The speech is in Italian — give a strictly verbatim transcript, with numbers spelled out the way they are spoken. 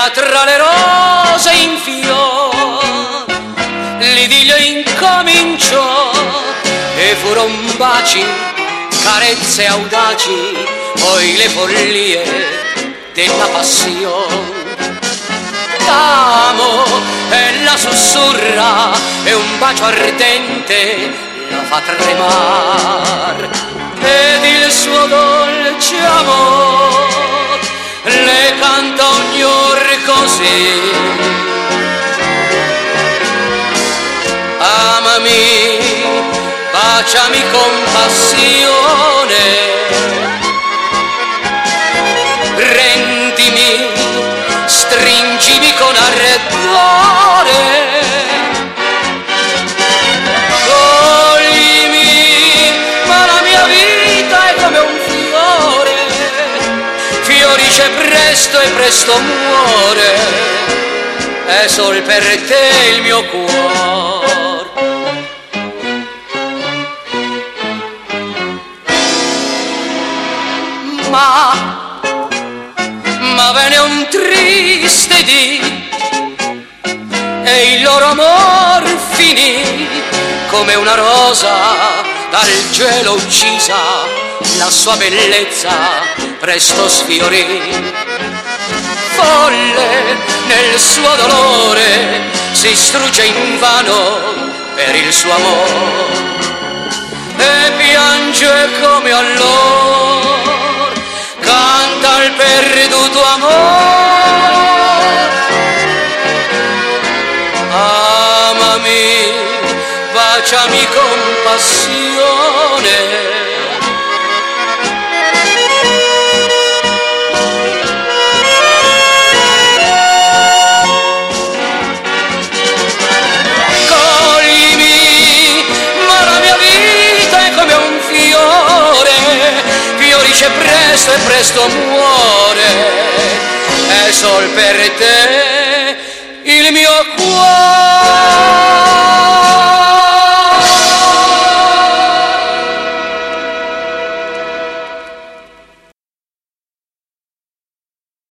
là tra le rose in fior, l'idillio incominciò e furon baci, carezze audaci, poi le follie della passione. T'amo e la sussurra e un bacio ardente la fa tremar, ed il suo dolce amor le canta ogni or così. Amami, baciami con passione, rendimi, stringimi con ardore, coglimi, ma la mia vita è come un fiore, fiorisce presto e presto muore, è sol per te il mio cuore. Ma, ma venne un triste dì e il loro amor finì come una rosa dal gelo uccisa, la sua bellezza presto sfiorì. Folle nel suo dolore si strugge invano per il suo amor e piange come allora, canta il perduto amor. Amami, baciami con passione, coglimi, ma la mia vita è come un fiore, fiorisce presto e presto muore, è sol per te il mio cuore.